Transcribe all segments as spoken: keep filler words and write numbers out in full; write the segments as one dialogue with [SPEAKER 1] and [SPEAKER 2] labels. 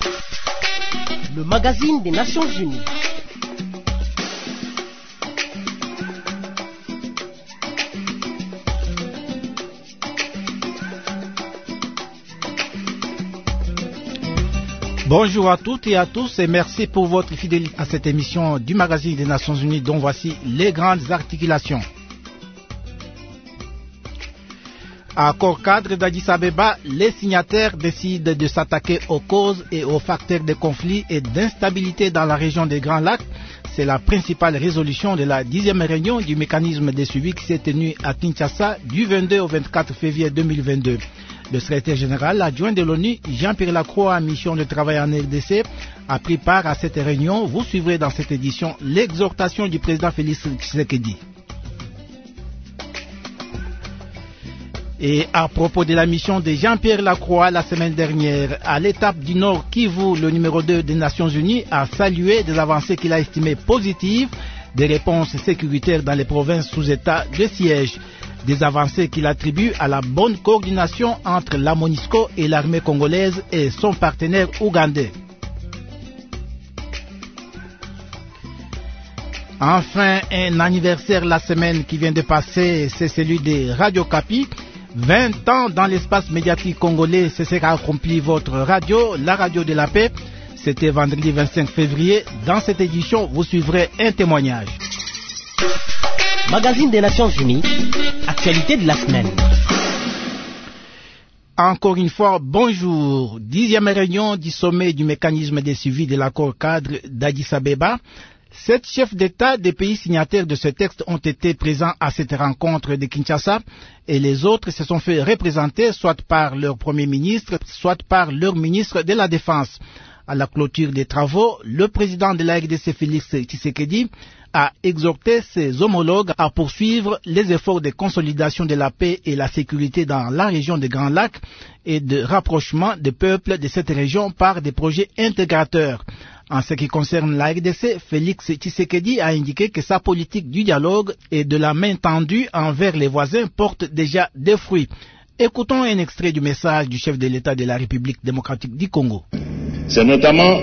[SPEAKER 1] Le magazine des Nations Unies.
[SPEAKER 2] Bonjour à toutes et à tous et merci pour votre fidélité à cette émission du magazine des Nations Unies dont voici les grandes articulations. À accord cadre d'Addis Abeba, les signataires décident de s'attaquer aux causes et aux facteurs de conflits et d'instabilité dans la région des Grands Lacs. C'est la principale résolution de la dixième réunion du mécanisme de suivi qui s'est tenue à Kinshasa du vingt-deux au vingt-quatre février deux mille vingt-deux. Le secrétaire général adjoint de l'ONU, Jean-Pierre Lacroix, en mission de travail en R D C, a pris part à cette réunion. Vous suivrez dans cette édition l'exhortation du président Félix Tshisekedi. Et à propos de la mission de Jean-Pierre Lacroix la semaine dernière, à l'étape du Nord Kivu, le numéro deux des Nations Unies a salué des avancées qu'il a estimées positives, des réponses sécuritaires dans les provinces sous état de siège. Des avancées qu'il attribue à la bonne coordination entre la MONUSCO et l'armée congolaise et son partenaire ougandais. Enfin, un anniversaire la semaine qui vient de passer, c'est celui de Radio Kapi. vingt ans dans l'espace médiatique congolais, c'est ce qu'a accompli votre radio, la radio de la paix. C'était vendredi vingt-cinq février. Dans cette édition, vous suivrez un témoignage.
[SPEAKER 1] Magazine des Nations Unies, actualité de la semaine.
[SPEAKER 2] Encore une fois, bonjour. Dixième réunion du sommet du mécanisme de suivi de l'accord cadre d'Addis Abeba. Sept chefs d'État des pays signataires de ce texte ont été présents à cette rencontre de Kinshasa et les autres se sont fait représenter soit par leur Premier ministre, soit par leur ministre de la Défense. À la clôture des travaux, le président de la R D C, Félix Tshisekedi, a exhorté ses homologues à poursuivre les efforts de consolidation de la paix et la sécurité dans la région des Grands Lacs et de rapprochement des peuples de cette région par des projets intégrateurs. En ce qui concerne la R D C, Félix Tshisekedi a indiqué que sa politique du dialogue et de la main tendue envers les voisins porte déjà des fruits. Écoutons un extrait du message du chef de l'État de la République démocratique du Congo.
[SPEAKER 3] C'est notamment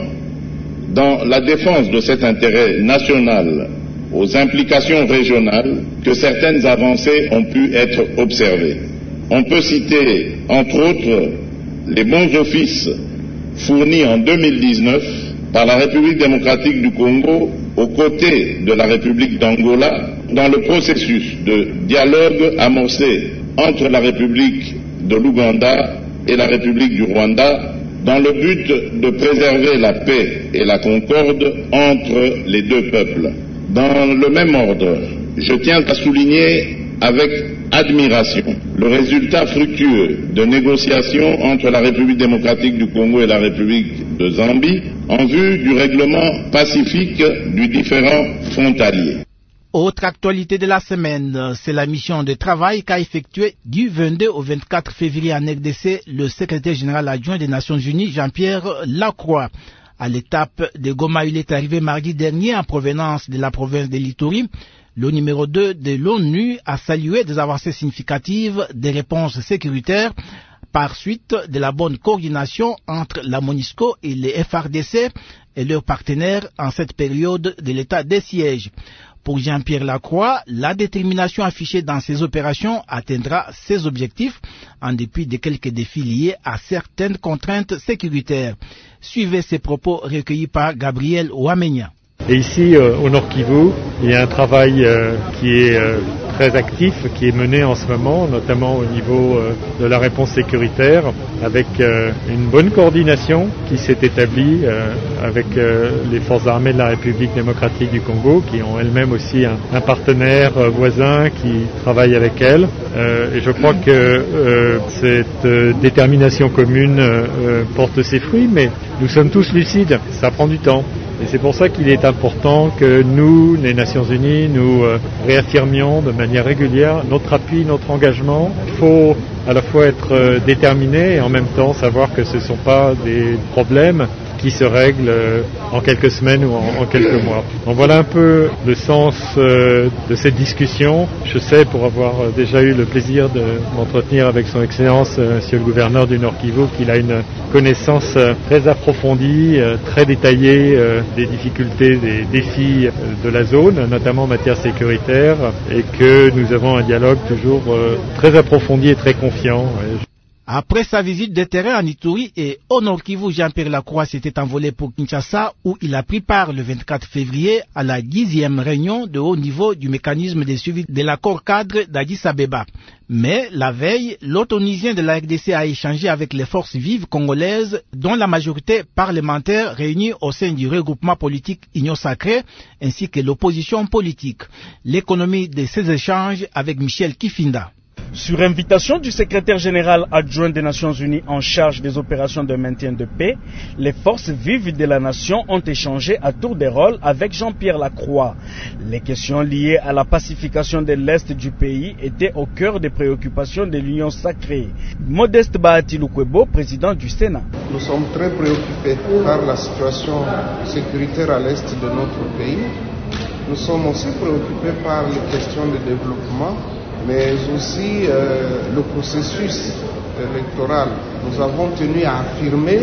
[SPEAKER 3] dans la défense de cet intérêt national aux implications régionales que certaines avancées ont pu être observées. On peut citer, entre autres, les bons offices fournis en deux mille dix-neuf par la République démocratique du Congo aux côtés de la République d'Angola dans le processus de dialogue amorcé entre la République de l'Ouganda et la République du Rwanda dans le but de préserver la paix et la concorde entre les deux peuples. Dans le même ordre, je tiens à souligner avec admiration le résultat fructueux de négociations entre la République démocratique du Congo et la République de Zambie en vue du règlement pacifique du différend frontalier.
[SPEAKER 2] Autre actualité de la semaine, c'est la mission de travail qu'a effectuée du vingt-deux au vingt-quatre février en R D C le secrétaire général adjoint des Nations Unies, Jean-Pierre Lacroix. À l'étape de Goma, il est arrivé mardi dernier en provenance de la province de l'Ituri. Le numéro deux de l'ONU a salué des avancées significatives des réponses sécuritaires par suite de la bonne coordination entre la MONUSCO et les F R D C et leurs partenaires en cette période de l'état de siège. Pour Jean-Pierre Lacroix, la détermination affichée dans ces opérations atteindra ses objectifs en dépit de quelques défis liés à certaines contraintes sécuritaires. Suivez ces propos recueillis par Gabriel Ouamenia.
[SPEAKER 4] Et ici, euh, au Nord Kivu, il y a un travail euh, qui est euh, très actif, qui est mené en ce moment, notamment au niveau euh, de la réponse sécuritaire, avec euh, une bonne coordination qui s'est établie euh, avec euh, les forces armées de la République démocratique du Congo, qui ont elles-mêmes aussi un, un partenaire euh, voisin qui travaille avec elles. Euh, et je crois que euh, cette euh, détermination commune euh, porte ses fruits, mais nous sommes tous lucides, ça prend du temps. Et c'est pour ça qu'il est important que nous, les Nations Unies, nous euh, réaffirmions de manière régulière notre appui, notre engagement. Il faut à la fois être euh, déterminé et en même temps savoir que ce ne sont pas des problèmes qui qui se règle euh, en quelques semaines ou en, en quelques mois. Donc voilà un peu le sens euh, de cette discussion. Je sais, pour avoir euh, déjà eu le plaisir de m'entretenir avec son Excellence, euh, Monsieur le gouverneur du Nord Kivu, qu'il a une connaissance euh, très approfondie, euh, très détaillée euh, des difficultés, des défis euh, de la zone, notamment en matière sécuritaire, et que nous avons un dialogue toujours euh, très approfondi et très confiant.
[SPEAKER 2] Après sa visite de terrain en Ituri et au Nord Kivu, Jean-Pierre Lacroix s'était envolé pour Kinshasa, où il a pris part le vingt-quatre février à la dixième réunion de haut niveau du mécanisme de suivi de l'accord cadre d'Addis Abeba. Mais la veille, l'hôte onusien de la R D C a échangé avec les forces vives congolaises, dont la majorité parlementaire réunie au sein du regroupement politique Union Sacrée, ainsi que l'opposition politique. L'économie de ces échanges avec Michel Kifinda.
[SPEAKER 5] Sur invitation du secrétaire général adjoint des Nations Unies en charge des opérations de maintien de paix, les forces vives de la nation ont échangé à tour de rôle avec Jean-Pierre Lacroix. Les questions liées à la pacification de l'Est du pays étaient au cœur des préoccupations de l'Union Sacrée. Modeste Bahati Lukwebo, président du Sénat.
[SPEAKER 6] Nous sommes très préoccupés par la situation sécuritaire à l'Est de notre pays. Nous sommes aussi préoccupés par les questions de développement, mais aussi euh, le processus électoral. Nous avons tenu à affirmer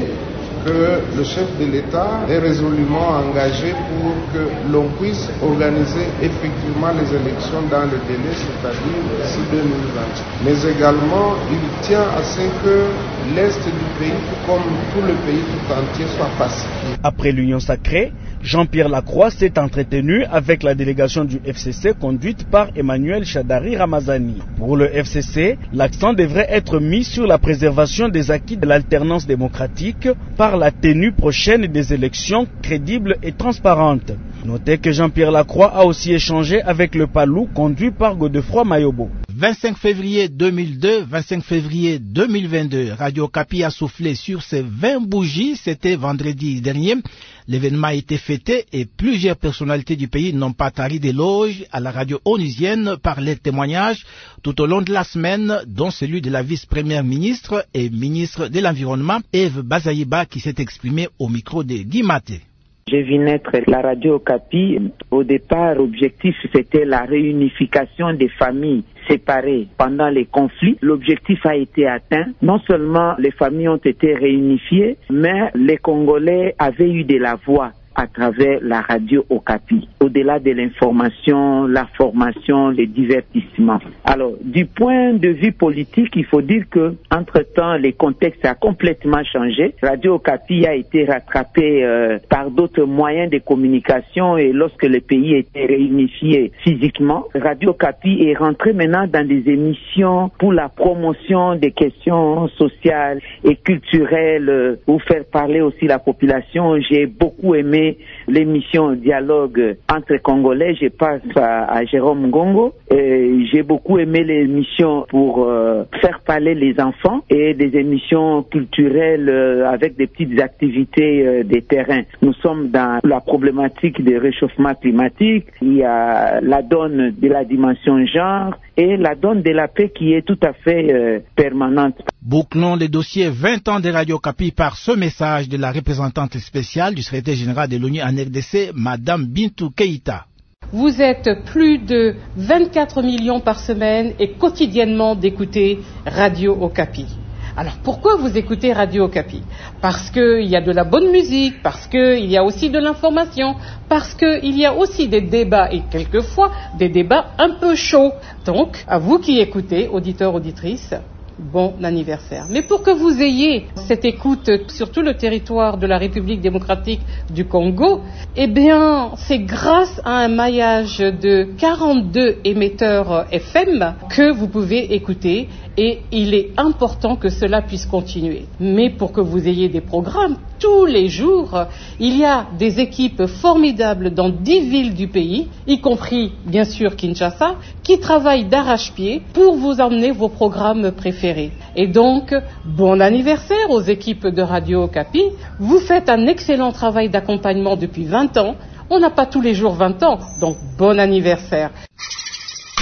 [SPEAKER 6] que le chef de l'État est résolument engagé pour que l'on puisse organiser effectivement les élections dans le délai, c'est-à-dire d'ici deux mille vingt. Mais également, il tient à ce que l'Est du pays, comme tout le pays tout entier, soit pacifié.
[SPEAKER 5] Après l'Union Sacrée, Jean-Pierre Lacroix s'est entretenu avec la délégation du F C C conduite par Emmanuel Shadari Ramazani. Pour le F C C, l'accent devrait être mis sur la préservation des acquis de l'alternance démocratique par la tenue prochaine des élections crédibles et transparentes. Notez que Jean-Pierre Lacroix a aussi échangé avec le Palou conduit par Godefroy Mayobo.
[SPEAKER 2] vingt-cinq février deux mille deux, vingt-cinq février deux mille vingt-deux, Radio Okapi a soufflé sur ses vingt bougies, c'était vendredi dernier. L'événement a été fêté et plusieurs personnalités du pays n'ont pas tari d'éloges à la radio onusienne par les témoignages tout au long de la semaine, dont celui de la vice-première ministre et ministre de l'Environnement, Eve Bazaïba, qui s'est exprimée au micro de Guy Maté.
[SPEAKER 7] J'ai vu naître la radio Okapi. Au départ, l'objectif c'était la réunification des familles séparées pendant les conflits. L'objectif a été atteint. Non seulement les familles ont été réunifiées, mais les Congolais avaient eu de la voix à travers la radio Okapi, au-delà de l'information, la formation, le divertissement. Alors, du point de vue politique, il faut dire que, entre-temps, les contextes a complètement changé. Radio Okapi a été rattrapé euh, par d'autres moyens de communication et lorsque le pays était réunifié physiquement, Radio Okapi est rentré maintenant dans des émissions pour la promotion des questions sociales et culturelles, euh, pour faire parler aussi la population. J'ai beaucoup aimé l'émission Dialogue entre Congolais, je passe à, à Jérôme Ngongo. Et j'ai beaucoup aimé l'émission pour euh, faire parler les enfants et des émissions culturelles euh, avec des petites activités euh, des terrains. Nous sommes dans la problématique du réchauffement climatique, il y a la donne de la dimension genre et la donne de la paix qui est tout à fait euh, permanente.
[SPEAKER 2] Bouclons le dossier vingt ans de Radio Okapi par ce message de la représentante spéciale du secrétaire général de l'ONU en R D C, Madame Bintou Keïta.
[SPEAKER 8] Vous êtes plus de vingt-quatre millions par semaine et quotidiennement d'écouter Radio Okapi. Alors pourquoi vous écoutez Radio Okapi? Parce qu'il y a de la bonne musique, parce qu'il y a aussi de l'information, parce qu'il y a aussi des débats et quelquefois des débats un peu chauds. Donc, à vous qui écoutez, auditeurs, auditrices, bon anniversaire. Mais pour que vous ayez cette écoute sur tout le territoire de la République démocratique du Congo, eh bien, c'est grâce à un maillage de quarante-deux émetteurs F M que vous pouvez écouter et il est important que cela puisse continuer. Mais pour que vous ayez des programmes tous les jours, il y a des équipes formidables dans dix villes du pays, y compris bien sûr Kinshasa, qui travaillent d'arrache-pied pour vous emmener vos programmes préférés. Et donc, bon anniversaire aux équipes de Radio Okapi. Vous faites un excellent travail d'accompagnement depuis vingt ans. On n'a pas tous les jours vingt ans, donc bon anniversaire.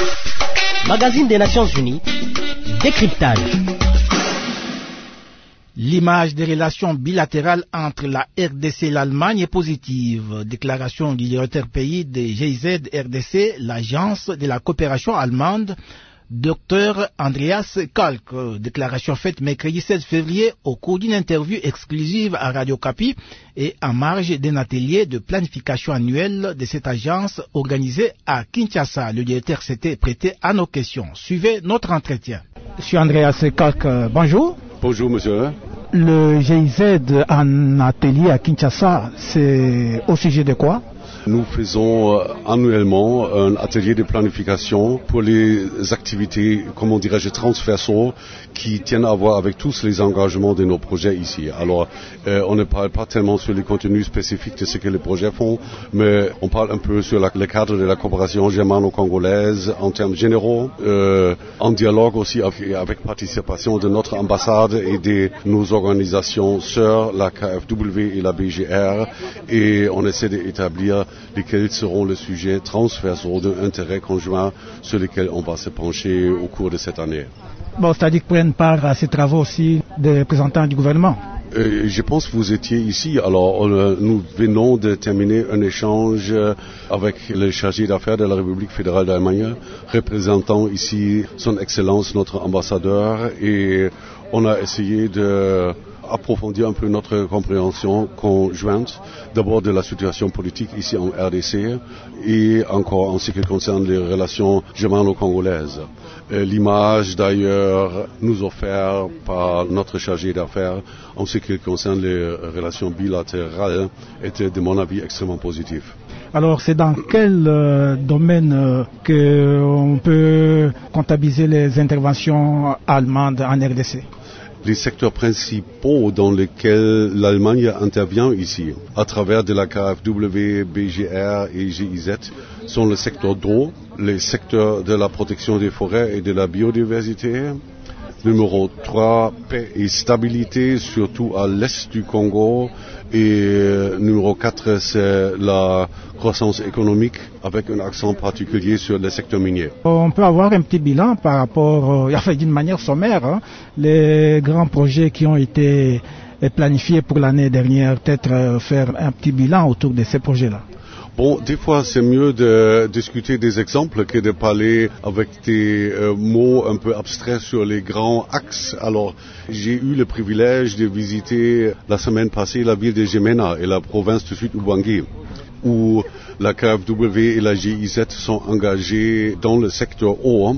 [SPEAKER 1] Magazine des Nations Unies, décryptage.
[SPEAKER 2] L'image des relations bilatérales entre la R D C et l'Allemagne est positive. Déclaration du directeur pays de G I Z R D C, l'agence de la coopération allemande, Docteur Andreas Kalk. Déclaration faite mercredi seize février au cours d'une interview exclusive à Radio Okapi et en marge d'un atelier de planification annuelle de cette agence organisé à Kinshasa. Le directeur s'était prêté à nos questions. Suivez notre entretien. Monsieur Andreas Kalk, bonjour.
[SPEAKER 9] Bonjour monsieur.
[SPEAKER 2] Le G I Z en atelier à Kinshasa, c'est au sujet de quoi?
[SPEAKER 9] Nous faisons euh, annuellement un atelier de planification pour les activités, comment dirais-je, transversaux qui tiennent à voir avec tous les engagements de nos projets ici. Alors, euh, on ne parle pas tellement sur les contenus spécifiques de ce que les projets font, mais on parle un peu sur la, le cadre de la coopération germano-congolaise en termes généraux, euh, en dialogue aussi avec, avec participation de notre ambassade et de nos organisations sœurs, la K F W et la B G R, et on essaie d'établir lesquels seront les sujets transversaux d'intérêt conjoint sur lesquels on va se pencher au cours de cette année.
[SPEAKER 2] Bon, c'est-à-dire que prennent part à ces travaux aussi des représentants du gouvernement.
[SPEAKER 9] Euh, je pense que vous étiez ici. Alors, euh, nous venons de terminer un échange avec le chargé d'affaires de la République fédérale d'Allemagne, représentant ici son Excellence, notre ambassadeur, et on a essayé de approfondir un peu notre compréhension conjointe, d'abord de la situation politique ici en R D C et encore en ce qui concerne les relations germano-congolaises. L'image d'ailleurs nous offerte par notre chargé d'affaires en ce qui concerne les relations bilatérales était de mon avis extrêmement positive.
[SPEAKER 2] Alors c'est dans quel euh, domaine euh, qu'on peut comptabiliser les interventions allemandes en R D C?
[SPEAKER 9] Les secteurs principaux dans lesquels l'Allemagne intervient ici, à travers de la K F W, B G R et G I Z, sont le secteur d'eau, les secteurs de la protection des forêts et de la biodiversité. Numéro trois, paix et stabilité, surtout à l'est du Congo. Et euh, numéro quatre, c'est la croissance économique avec un accent particulier sur le secteur minier.
[SPEAKER 2] On peut avoir un petit bilan par rapport, euh, enfin d'une manière sommaire, hein, les grands projets qui ont été planifiés pour l'année dernière, peut-être euh, faire un petit bilan autour de ces projets-là.
[SPEAKER 9] Bon, des fois, c'est mieux de discuter des exemples que de parler avec des euh, mots un peu abstraits sur les grands axes. Alors, j'ai eu le privilège de visiter la semaine passée la ville de Gemena et la province du Sud-Ubangi, où la K F W et la G I Z sont engagés dans le secteur eau.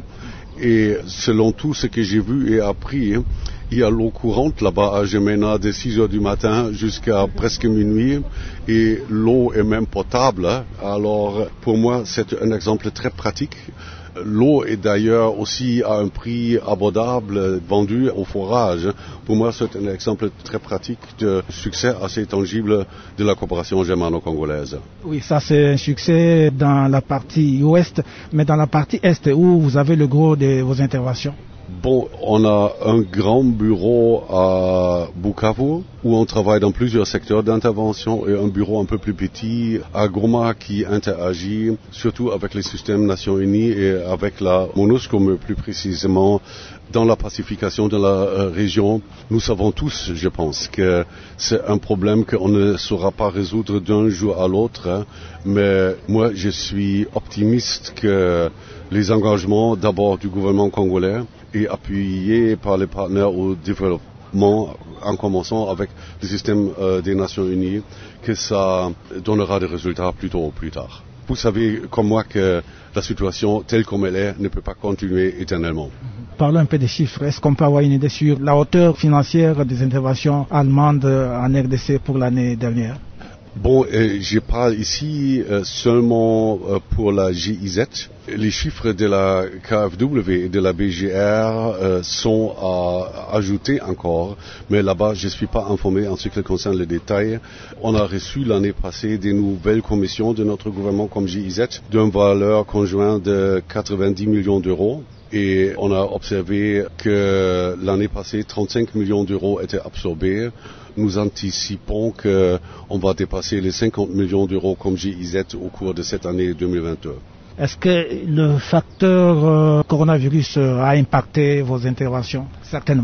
[SPEAKER 9] Et selon tout ce que j'ai vu et appris, il y a l'eau courante là-bas à Gemena de six heures du matin jusqu'à presque minuit et l'eau est même potable. Alors pour moi c'est un exemple très pratique. L'eau est d'ailleurs aussi à un prix abordable vendu au forage. Pour moi c'est un exemple très pratique de succès assez tangible de la coopération germano-congolaise.
[SPEAKER 2] Oui, ça c'est un succès dans la partie ouest, mais dans la partie est où vous avez le gros de vos interventions.
[SPEAKER 9] Bon, on a un grand bureau à Bukavu où on travaille dans plusieurs secteurs d'intervention et un bureau un peu plus petit à Goma qui interagit surtout avec les systèmes Nations Unies et avec la MONUSCO, mais plus précisément dans la pacification de la euh, région. Nous savons tous, je pense, que c'est un problème qu'on ne saura pas résoudre d'un jour à l'autre, hein, mais moi je suis optimiste que les engagements d'abord du gouvernement congolais et appuyés par les partenaires au développement, en commençant avec le système euh, des Nations Unies, que ça donnera des résultats plus tôt ou plus tard. Vous savez comme moi que la situation telle comme elle est ne peut pas continuer éternellement.
[SPEAKER 2] Parlons un peu des chiffres. Est-ce qu'on peut avoir une idée sur la hauteur financière des interventions allemandes en R D C pour l'année dernière?
[SPEAKER 9] Bon, euh, je parle ici euh, seulement euh, pour la G I Z. Les chiffres de la K F W et de la B G R euh, sont à ajouter encore, mais là-bas je ne suis pas informé en ce qui concerne les détails. On a reçu l'année passée des nouvelles commissions de notre gouvernement comme G I Z d'une valeur conjointe de quatre-vingt-dix millions d'euros. Et on a observé que l'année passée, trente-cinq millions d'euros étaient absorbés. Nous anticipons qu'on va dépasser les cinquante millions d'euros comme G I Z au cours de cette année deux mille vingt-deux.
[SPEAKER 2] Est-ce que le facteur euh, coronavirus a impacté vos interventions? Certainement.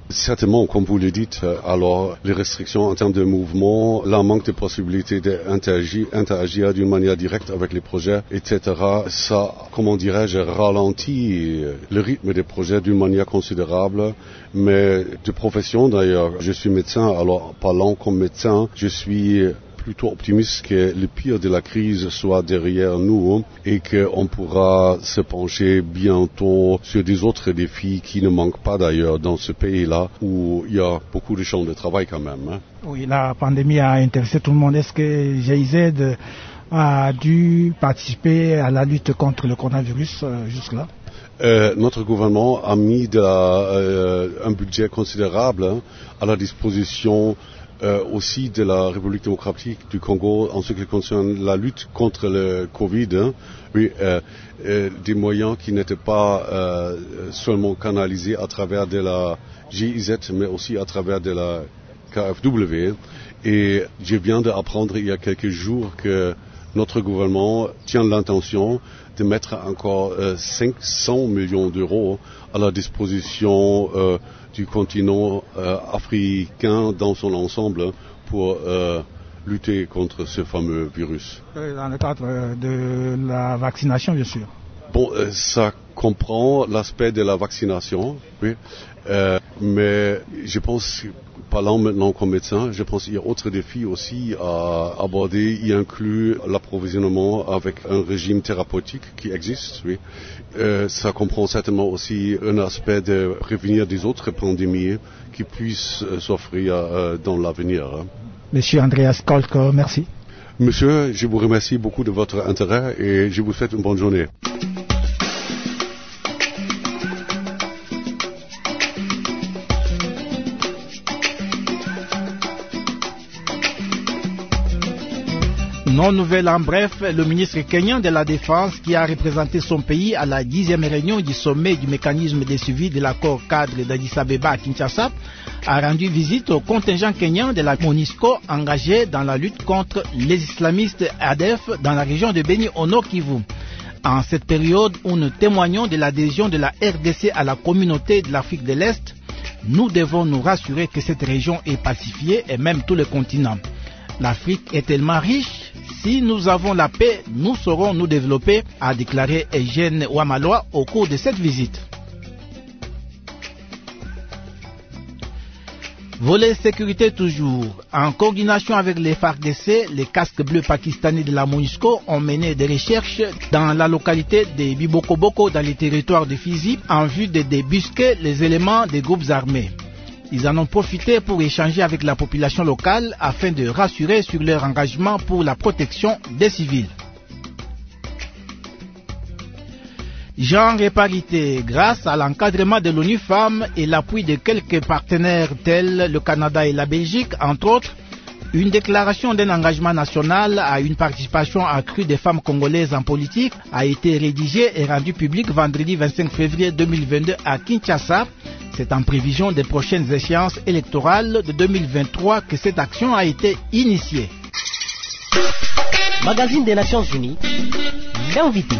[SPEAKER 9] Certainement, comme vous le dites, alors les restrictions en termes de mouvement, le manque de possibilité d'interagir interagir d'une manière directe avec les projets, et cetera, ça, comment dirais-je, ralentit le rythme des projets d'une manière considérable. Mais de profession d'ailleurs, je suis médecin, alors parlant comme médecin, je suis plutôt optimiste que le pire de la crise soit derrière nous et qu'on pourra se pencher bientôt sur des autres défis qui ne manquent pas d'ailleurs dans ce pays-là où il y a beaucoup de champs de travail quand même. Hein.
[SPEAKER 2] Oui, la pandémie a intéressé tout le monde. Est-ce que G I Z a dû participer à la lutte contre le coronavirus euh, jusque-là?
[SPEAKER 9] Euh, notre gouvernement a mis de la, euh, un budget considérable hein, à la disposition Euh, aussi de la République démocratique du Congo en ce qui concerne la lutte contre le Covid, hein. Oui, euh, euh, des moyens qui n'étaient pas euh, seulement canalisés à travers de la G I Z, mais aussi à travers de la K F W. Et je viens d'apprendre il y a quelques jours que notre gouvernement tient l'intention de mettre encore euh, cinq cents millions d'euros à la disposition euh, du continent euh, africain dans son ensemble pour euh, lutter contre ce fameux virus.
[SPEAKER 2] Dans le cadre de la vaccination, bien sûr.
[SPEAKER 9] Bon, euh, ça comprend l'aspect de la vaccination, oui, euh, mais je pense, parlant maintenant comme médecin, je pense qu'il y a autre défi aussi à aborder. Il inclut l'approvisionnement avec un régime thérapeutique qui existe, oui. Euh, ça comprend certainement aussi un aspect de prévenir des autres pandémies qui puissent euh, s'offrir euh, dans l'avenir. Hein.
[SPEAKER 2] Monsieur Andreas Kolk, merci.
[SPEAKER 9] Monsieur, je vous remercie beaucoup de votre intérêt et je vous souhaite une bonne journée.
[SPEAKER 2] Non nouvelle en bref, le ministre kenyan de la Défense qui a représenté son pays à la dixième réunion du sommet du mécanisme de suivi de l'accord cadre d'Addis Abeba à Kinshasa a rendu visite au contingent kenyan de la MONUSCO engagé dans la lutte contre les islamistes A D F dans la région de Beni au Nord Kivu. En cette période où nous témoignons de l'adhésion de la R D C à la communauté de l'Afrique de l'Est, nous devons nous rassurer que cette région est pacifiée et même tout le continent. L'Afrique est tellement riche, si nous avons la paix, nous saurons nous développer, a déclaré Eugène Ouamaloa au cours de cette visite. Volet sécurité toujours. En coordination avec les F A R D C, les casques bleus pakistanais de la MONUSCO ont mené des recherches dans la localité de Bibokoboko dans les territoires de Fizi en vue de débusquer les éléments des groupes armés. Ils en ont profité pour échanger avec la population locale afin de rassurer sur leur engagement pour la protection des civils. Genre et parité, grâce à l'encadrement de l'ONU Femmes et l'appui de quelques partenaires tels le Canada et la Belgique, entre autres, une déclaration d'un engagement national à une participation accrue des femmes congolaises en politique a été rédigée et rendue publique vendredi vingt-cinq février deux mille vingt-deux à Kinshasa. C'est en prévision des prochaines échéances électorales de deux mille vingt-trois que cette action a été initiée.
[SPEAKER 1] Magazine des Nations Unies, l'invité.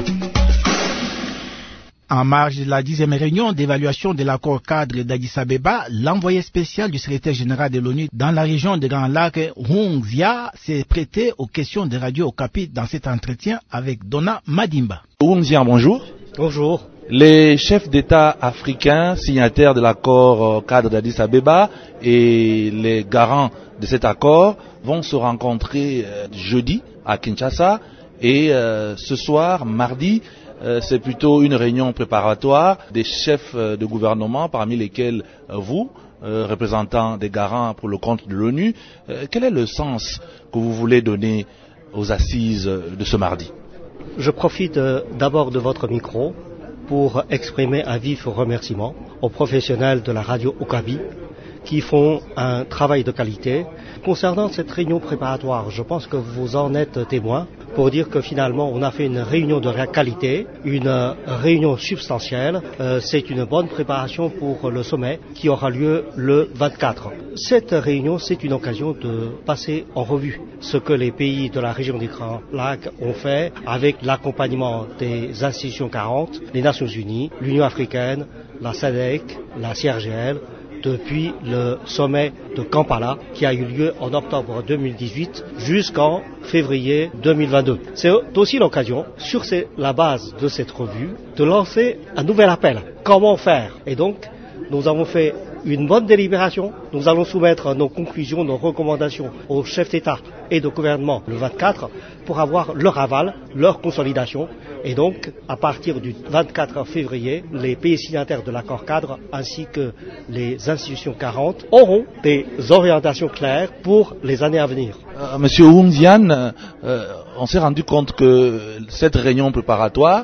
[SPEAKER 2] En marge de la dixième réunion d'évaluation de l'accord cadre d'Addis Abeba, l'envoyé spécial du secrétaire général de l'ONU dans la région des Grands Lacs, Hung Zia, s'est prêté aux questions de Radio Okapi dans cet entretien avec Donna Madimba.
[SPEAKER 10] Hung Zia, bonjour.
[SPEAKER 11] Bonjour.
[SPEAKER 10] Les chefs d'État africains signataires de l'accord cadre d'Addis Abeba et les garants de cet accord vont se rencontrer euh, jeudi à Kinshasa et euh, ce soir, mardi, euh, c'est plutôt une réunion préparatoire des chefs euh, de gouvernement, parmi lesquels euh, vous, euh, représentants des garants pour le compte de l'ONU. Euh, quel est le sens que vous voulez donner aux assises de ce mardi?
[SPEAKER 11] Je profite euh, d'abord de votre micro pour exprimer un vif remerciement aux professionnels de la radio Okapi qui font un travail de qualité. Concernant cette réunion préparatoire, je pense que vous en êtes témoin pour dire que finalement on a fait une réunion de qualité, une réunion substantielle. Euh, c'est une bonne préparation pour le sommet qui aura lieu le vingt-quatre. Cette réunion, c'est une occasion de passer en revue ce que les pays de la région des Grands Lacs ont fait avec l'accompagnement des institutions quarante, les Nations Unies, l'Union africaine, la S A D C, la C I R G L, depuis le sommet de Kampala qui a eu lieu en octobre deux mille dix-huit jusqu'en février deux mille vingt-deux. C'est aussi l'occasion, sur la base de cette revue, de lancer un nouvel appel. Comment faire? Et donc, nous avons fait une bonne délibération. Nous allons soumettre nos conclusions, nos recommandations aux chefs d'État et de gouvernement le vingt-quatre pour avoir leur aval, leur consolidation. Et donc, à partir du vingt-quatre février, les pays signataires de l'accord cadre ainsi que les institutions quarante auront des orientations claires pour les années à venir.
[SPEAKER 10] Euh, Monsieur Oumziane, euh, on s'est rendu compte que cette réunion préparatoire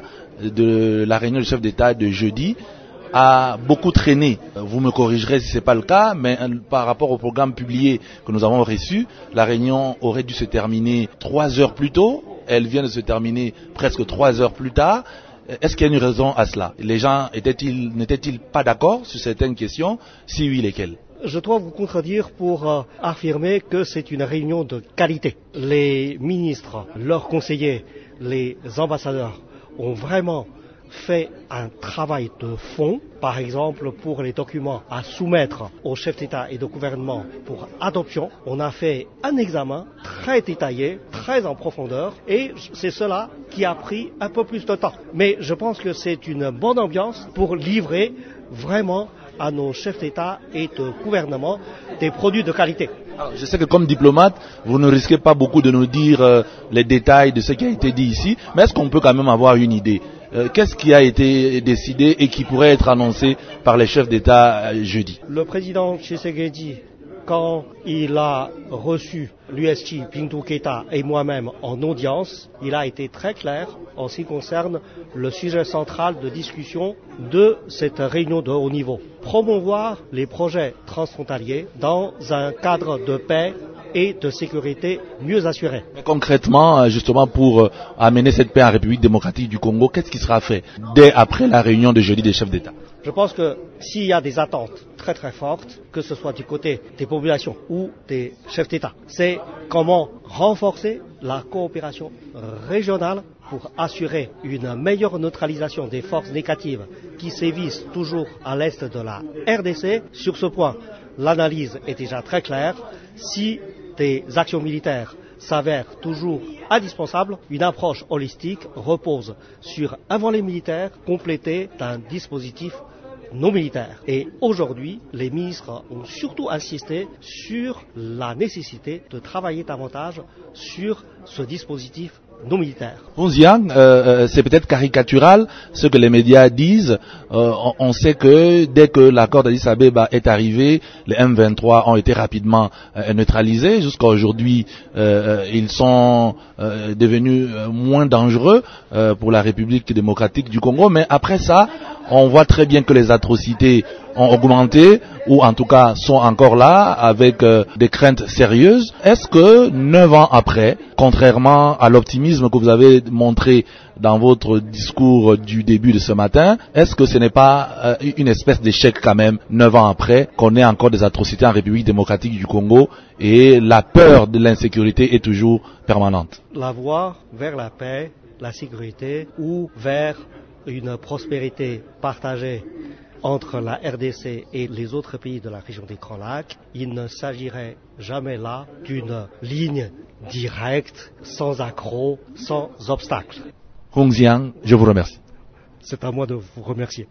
[SPEAKER 10] de la réunion du chef d'État de jeudi a beaucoup traîné. Vous me corrigerez si ce n'est pas le cas, mais par rapport au programme publié que nous avons reçu, la réunion aurait dû se terminer trois heures plus tôt. Elle vient de se terminer presque trois heures plus tard. Est-ce qu'il y a une raison à cela? Les gens étaient-ils, n'étaient-ils pas d'accord sur certaines questions? Si oui, lesquelles?
[SPEAKER 11] Je dois vous contredire pour euh, affirmer que c'est une réunion de qualité. Les ministres, leurs conseillers, les ambassadeurs ont vraiment fait un travail de fond, par exemple pour les documents à soumettre aux chefs d'État et de gouvernement pour adoption. On a fait un examen très détaillé, très en profondeur, et c'est cela qui a pris un peu plus de temps. Mais je pense que c'est une bonne ambiance pour livrer vraiment à nos chefs d'État et de gouvernement des produits de qualité.
[SPEAKER 10] Alors, je sais que comme diplomate, vous ne risquez pas beaucoup de nous dire euh, les détails de ce qui a été dit ici, mais est-ce qu'on peut quand même avoir une idée? Euh, qu'est-ce qui a été décidé et qui pourrait être annoncé par les chefs d'État euh, jeudi?
[SPEAKER 11] Le président Tshisekedi, quand il a reçu l'U S G, Bintou Keïta et moi-même en audience, il a été très clair en ce qui concerne le sujet central de discussion de cette réunion de haut niveau. Promouvoir les projets transfrontaliers dans un cadre de paix et de sécurité mieux assurée.
[SPEAKER 10] Mais concrètement, justement pour amener cette paix en République démocratique du Congo, qu'est-ce qui sera fait dès après la réunion de jeudi des chefs d'État?
[SPEAKER 11] Je pense que s'il y a des attentes très très fortes, que ce soit du côté des populations ou des chefs d'État, c'est comment renforcer la coopération régionale pour assurer une meilleure neutralisation des forces négatives qui sévissent toujours à l'est de la R D C. Sur ce point, l'analyse est déjà très claire. Si des actions militaires s'avèrent toujours indispensables, une approche holistique repose sur un volet militaire complété d'un dispositif non militaire. Et aujourd'hui, les ministres ont surtout insisté sur la nécessité de travailler davantage sur ce dispositif non militaire.
[SPEAKER 10] Oumziane, euh, c'est peut-être caricatural ce que les médias disent. Euh, on, on sait que dès que l'accord d'Addis Abeba est arrivé, les M vingt-trois ont été rapidement euh, neutralisés. Jusqu'à aujourd'hui, euh, ils sont euh, devenus moins dangereux euh, pour la République démocratique du Congo. Mais après ça, on voit très bien que les atrocités ont augmenté, ou en tout cas sont encore là, avec euh, des craintes sérieuses. Est-ce que neuf ans après, contrairement à l'optimisme que vous avez montré dans votre discours du début de ce matin, est-ce que ce n'est pas euh, une espèce d'échec quand même, neuf ans après, qu'on ait encore des atrocités en République démocratique du Congo et la peur de l'insécurité est toujours permanente?
[SPEAKER 11] La voie vers la paix, la sécurité ou vers une prospérité partagée entre la R D C et les autres pays de la région des Grands Lacs, il ne s'agirait jamais là d'une ligne directe, sans accroc, sans obstacle.
[SPEAKER 10] Oumziane, je vous remercie.
[SPEAKER 11] C'est à moi de vous remercier.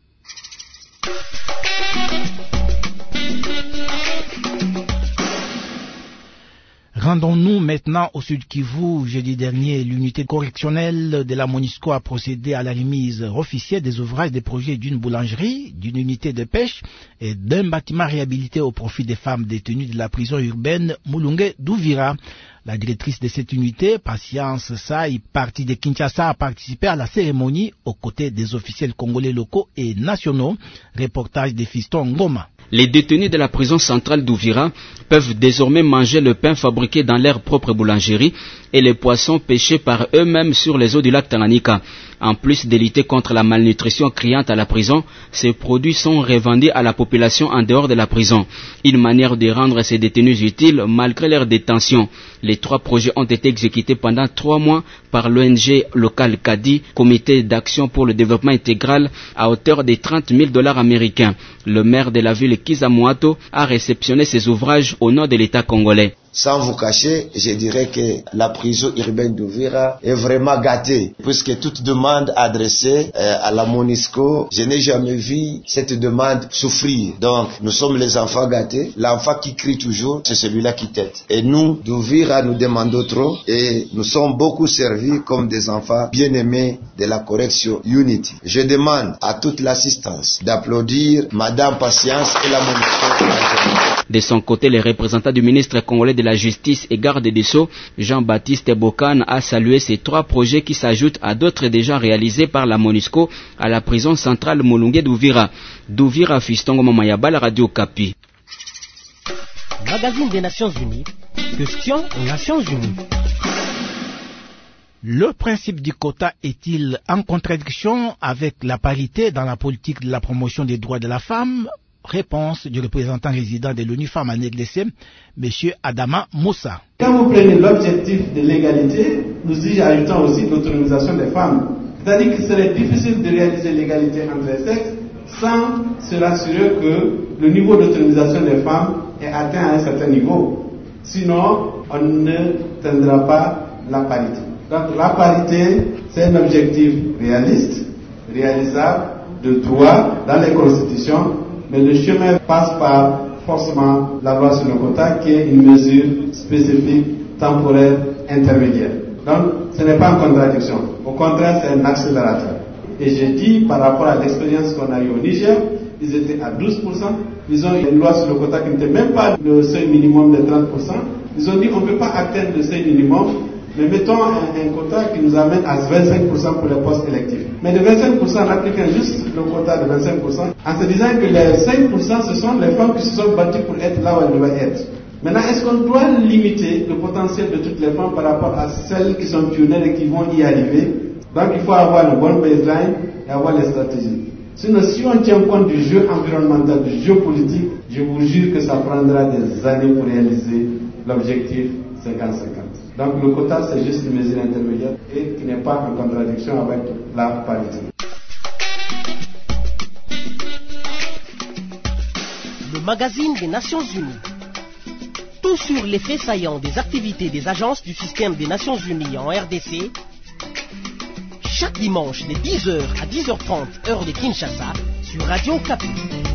[SPEAKER 2] Rendons-nous maintenant au Sud Kivu. Jeudi dernier, l'unité correctionnelle de la MONUSCO a procédé à la remise officielle des ouvrages des projets d'une boulangerie, d'une unité de pêche et d'un bâtiment réhabilité au profit des femmes détenues de la prison urbaine Mulunge d'Ouvira. La directrice de cette unité, Patience Sai, partie de Kinshasa, a participé à la cérémonie aux côtés des officiels congolais locaux et nationaux. Reportage de Fiston Ngoma.
[SPEAKER 12] Les détenus de la prison centrale d'Ouvira peuvent désormais manger le pain fabriqué dans leur propre boulangerie et les poissons pêchés par eux-mêmes sur les eaux du lac Tanganyika. En plus de lutter contre la malnutrition criante à la prison, ces produits sont revendus à la population en dehors de la prison. Une manière de rendre ces détenus utiles malgré leur détention. Les trois projets ont été exécutés pendant trois mois par l'O N G locale Kadi, Comité d'action pour le développement intégral, à hauteur de trente mille dollars américains. Le maire de la ville Kizamouato a réceptionné ces ouvrages au nom de l'État congolais.
[SPEAKER 13] Sans vous cacher, je dirais que la prison urbaine d'Uvira est vraiment gâtée, puisque toute demande adressée euh, à la MONUSCO, je n'ai jamais vu cette demande souffrir. Donc, nous sommes les enfants gâtés. L'enfant qui crie toujours, c'est celui-là qui tête. Et nous, d'Uvira, nous demandons trop, et nous sommes beaucoup servis comme des enfants bien-aimés de la correction Unity. Je demande à toute l'assistance d'applaudir Madame Patience et la MONUSCO.
[SPEAKER 12] De son côté, le représentant du ministre congolais de la Justice et garde des Sceaux, Jean-Baptiste Bokane, a salué ces trois projets qui s'ajoutent à d'autres déjà réalisés par la MONUSCO à la prison centrale Molunge d'Uvira. D'Uvira, Fistongo Mamayaba, la Radio Kapi.
[SPEAKER 1] Magazine des Nations Unies, question aux Nations Unies.
[SPEAKER 2] Le principe du quota est-il en contradiction avec la parité dans la politique de la promotion des droits de la femme? Réponse du représentant résident de l'ONU Femmes en R D C, M. Adama Moussa.
[SPEAKER 14] Quand vous prenez l'objectif de l'égalité, nous y ajoutons aussi l'autonomisation des femmes. C'est-à-dire qu'il serait difficile de réaliser l'égalité entre les sexes sans se rassurer que le niveau d'autonomisation des femmes est atteint à un certain niveau. Sinon, on ne tiendra pas la parité. Donc la parité, c'est un objectif réaliste, réalisable, de droit dans les constitutions. Mais le chemin passe par forcément la loi sur le quota qui est une mesure spécifique, temporaire, intermédiaire. Donc ce n'est pas en contradiction. Au contraire, c'est un accélérateur. Et j'ai dit par rapport à l'expérience qu'on a eue au Niger, ils étaient à douze pour cent. Ils ont une loi sur le quota qui n'était même pas le seuil minimum de trente pour cent. Ils ont dit on ne peut pas atteindre le seuil minimum. Mais mettons un, un quota qui nous amène à vingt-cinq pour cent pour les postes électifs. Mais de vingt-cinq pour cent, en appliquant juste le quota de vingt-cinq pour cent, en se disant que les cinq pour cent, ce sont les femmes qui se sont battues pour être là où elles devaient être. Maintenant, est-ce qu'on doit limiter le potentiel de toutes les femmes par rapport à celles qui sont pionnières et qui vont y arriver? Donc, il faut avoir une bonne baseline et avoir les stratégies. Sinon, si on tient compte du jeu environnemental, du jeu politique, je vous jure que ça prendra des années pour réaliser l'objectif cinquante cinquante. Donc le quota, c'est juste une mesure intermédiaire et qui n'est pas en contradiction avec la parité.
[SPEAKER 1] Le magazine des Nations Unies. Tout sur les faits saillants des activités des agences du système des Nations Unies en R D C. Chaque dimanche de dix heures à dix heures trente, heure de Kinshasa, sur Radio Kapi.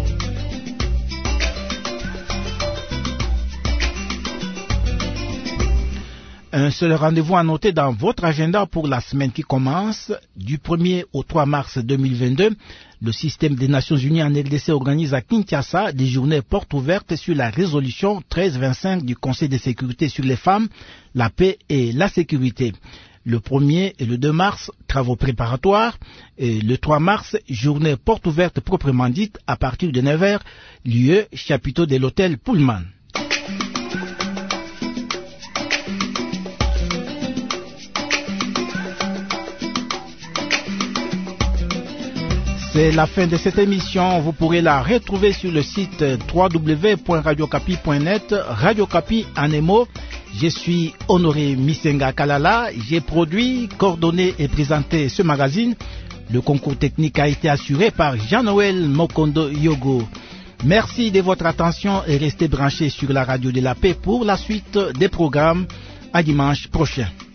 [SPEAKER 2] Un seul rendez-vous à noter dans votre agenda pour la semaine qui commence. Du premier au trois mars deux mille vingt-deux, le système des Nations Unies en R D C organise à Kinshasa des journées portes ouvertes sur la résolution treize vingt-cinq du Conseil de sécurité sur les femmes, la paix et la sécurité. Le premier et le deux mars, travaux préparatoires. Et le trois mars, journée porte ouverte proprement dite à partir de neuf heures, lieu chapiteau de l'hôtel Pullman. C'est la fin de cette émission. Vous pourrez la retrouver sur le site w w w point radio kapi point net, Radio Kapi en émo. Je suis Honoré Misenga Kalala. J'ai produit, coordonné et présenté ce magazine. Le concours technique a été assuré par Jean-Noël Mokondo Yogo. Merci de votre attention et restez branchés sur la radio de la paix pour la suite des programmes. À dimanche prochain.